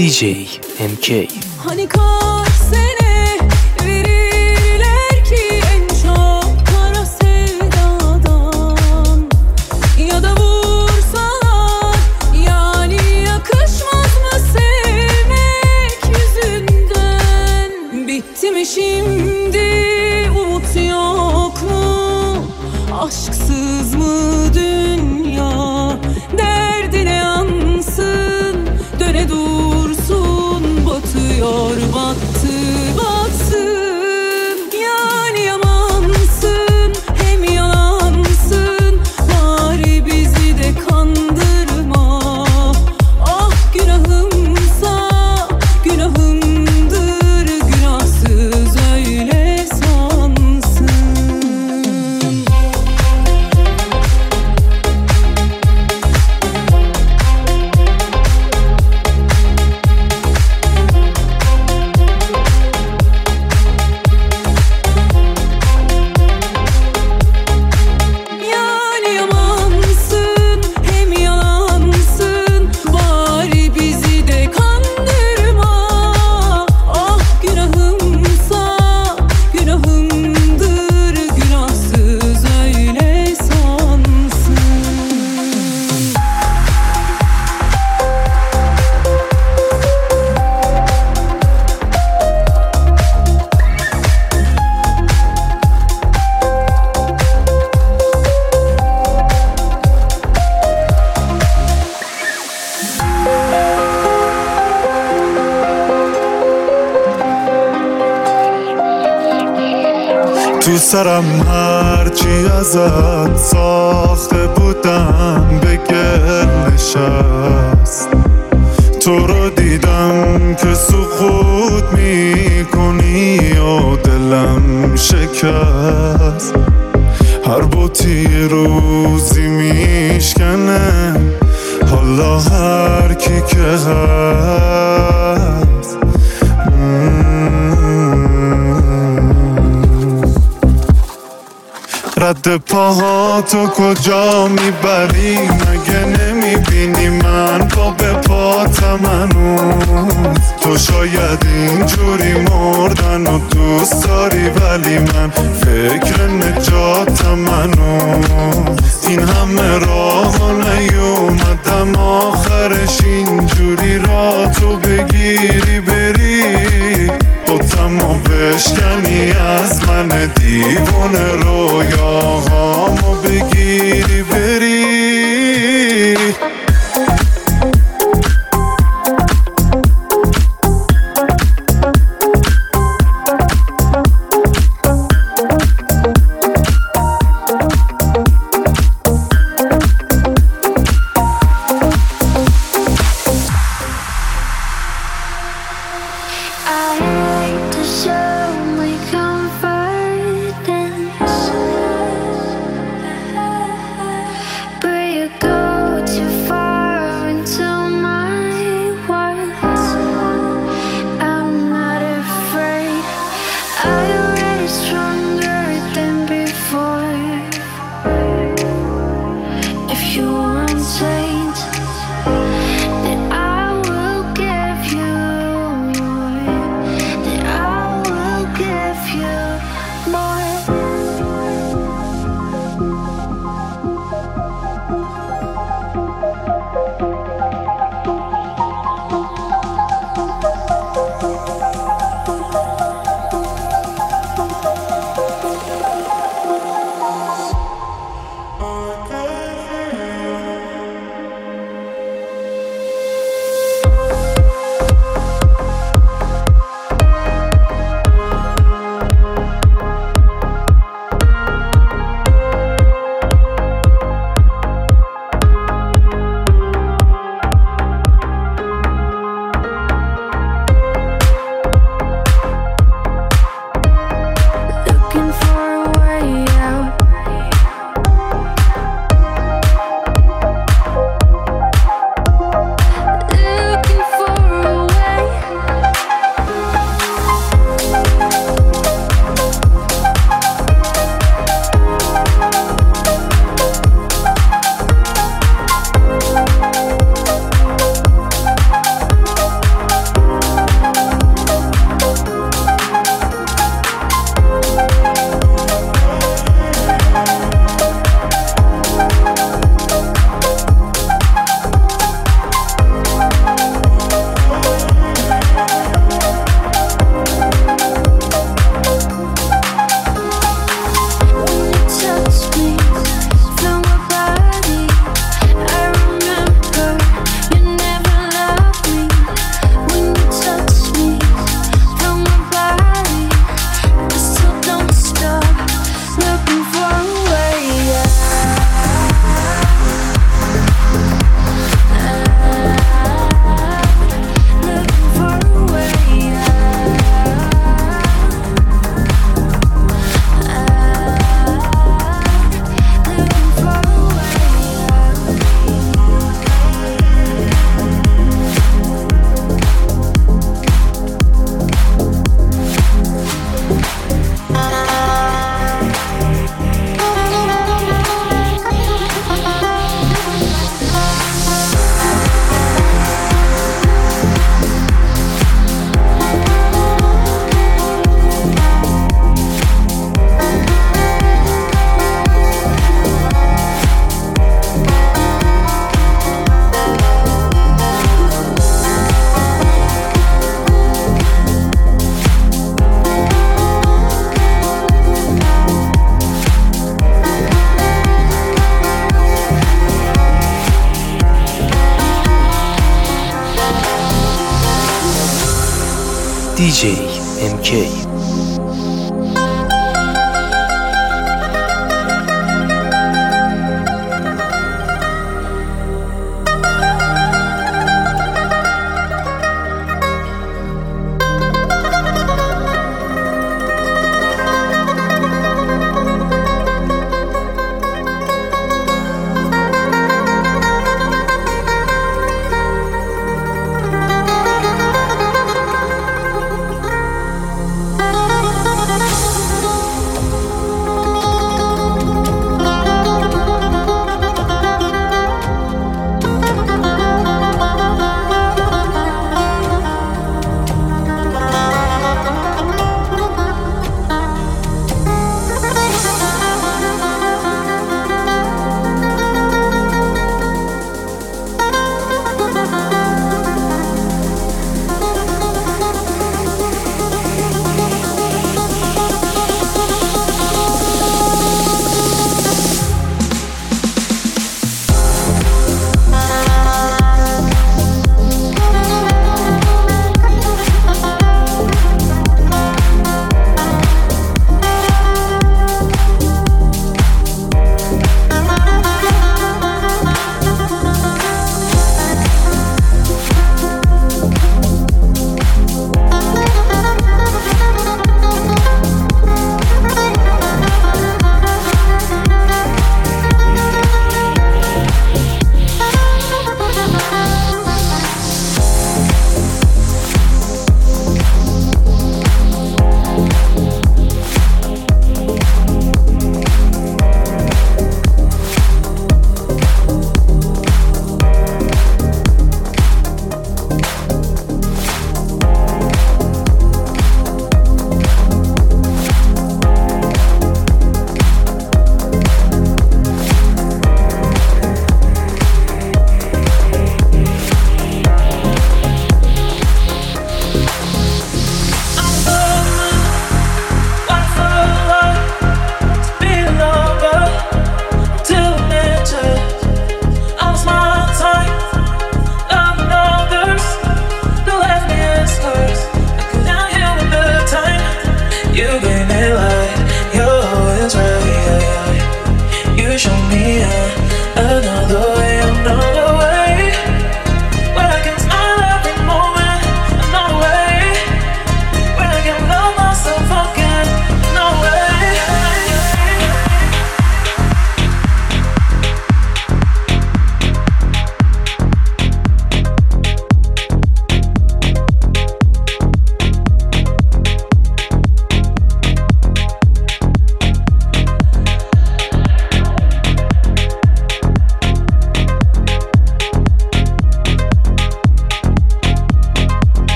DJ MK. Hani kaç sene verirler ki en çok kara sevdadan, ya da vursalar yani yakışmaz mı sevmek yüzünden? Bitti mi şimdi, umut yok mu? Aşksız mı dünya? Derdine yansın, döne dursun, batıyor battı batsın. Yani yamansın hem yalansın, bari bizi de kandırma. Ah günahımsa günahımdır, günahsız öyle sansın. Yani yamansın hem yalansın, bari bizi de kandırma. Ah günahımsa günahımdır, günahsız öyle sansın. تو سرم هرچی ازت ساخته بودم به گل نشست. تو رو دیدم که سقوط میکنی و دلم شکست. هر بوتی روزی میشکنه، حالا هر کی که هست. رد پاهاتو کجا میبری؟ مگه نمیبینی من پا به پاتم هنوز؟ تو شاید اینجوری مردن و دوست داری، ولی من فکر نجاتم هنوز. این همه راه نیومدم، آخرش اینجوری را تو بگیری بری، بوتمو بشکنی از من دیوونه، رویاهامو بگیری بری. I like to show my confidence. DJ MK.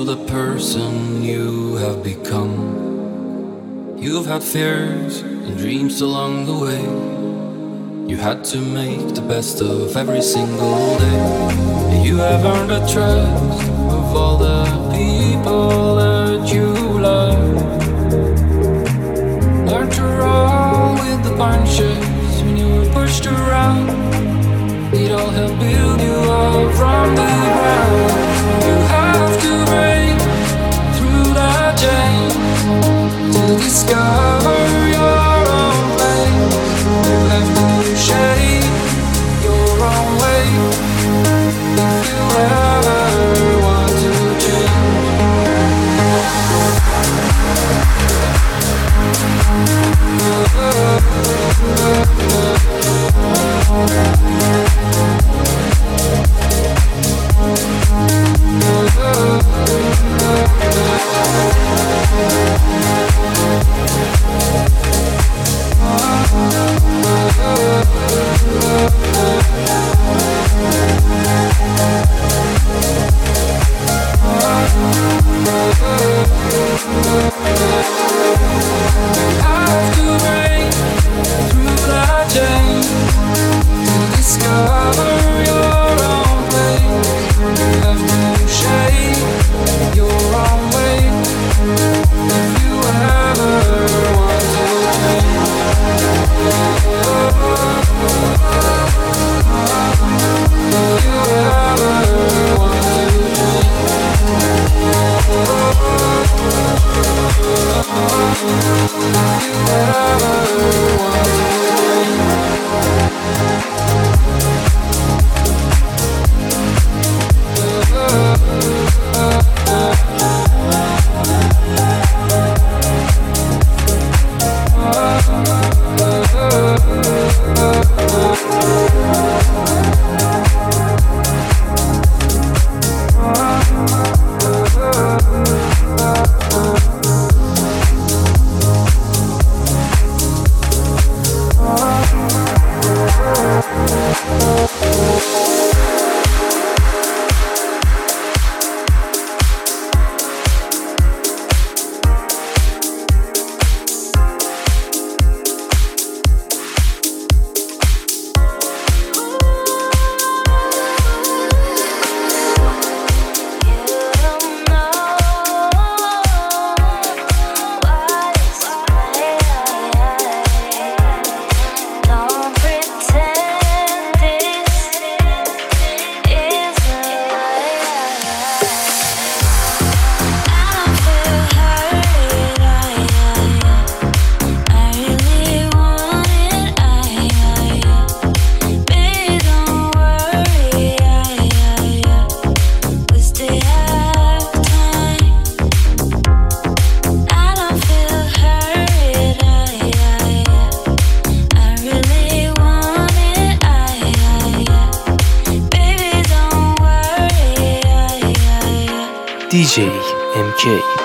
the person you have become. You've had fears and dreams along the way. You had to make the best of every single day. You have earned the trust of all the people that you love. Learn to roll with the punches when you were pushed around. It all helped build you up from the ground. You have to break through the chains to discover your own place. You have to shape your own way if you ever want to change. DJ MK